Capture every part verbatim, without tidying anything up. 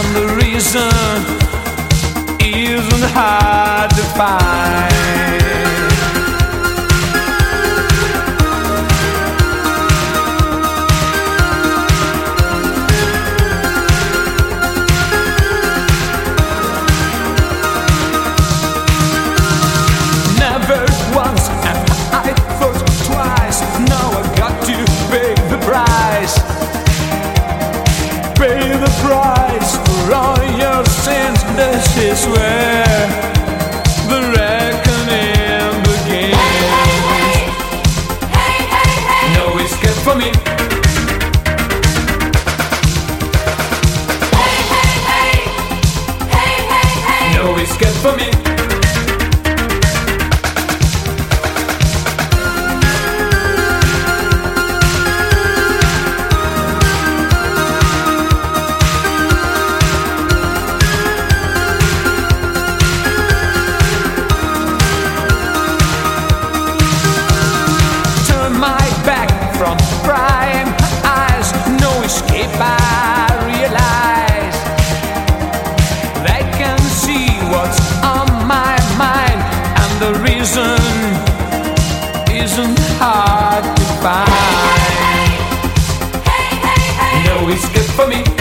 and the reason isn't hard to find. Never once and I thought twice. Now I got to pay the price. Pay the price for all your sins. This is where the reckoning begins. Hey, hey, hey, hey, hey. No escape for me. Hey, hey, hey, hey, hey, hey. No escape for me. From prying eyes, no escape I realize. They can see what's on my mind, and the reason isn't hard to find. Hey, hey, hey, hey. No escape for me.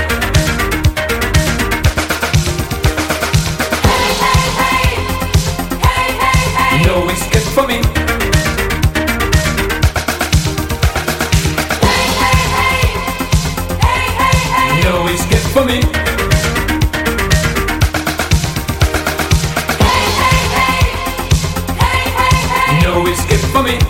Hey, hey, hey. Hey, hey, hey. No escape for me. No escape for me. Hey, hey, hey. Hey, hey, hey. No escape for me.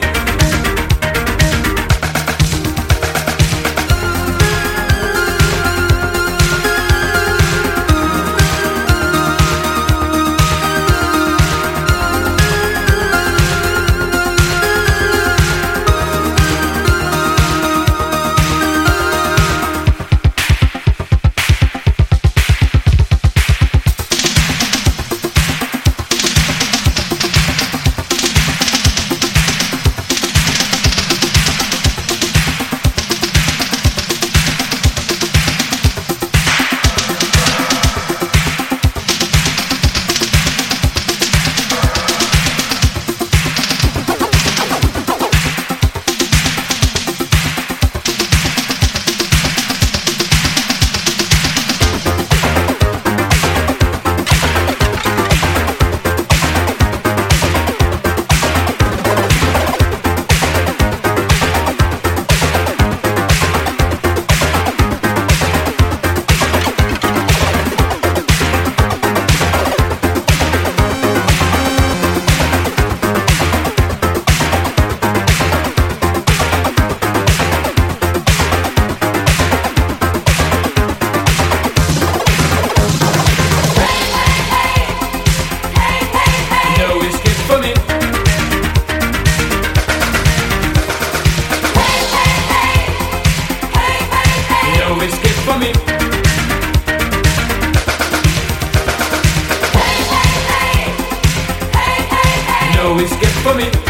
No escape for me. Hey, hey, hey. Hey, hey, hey. No escape for me.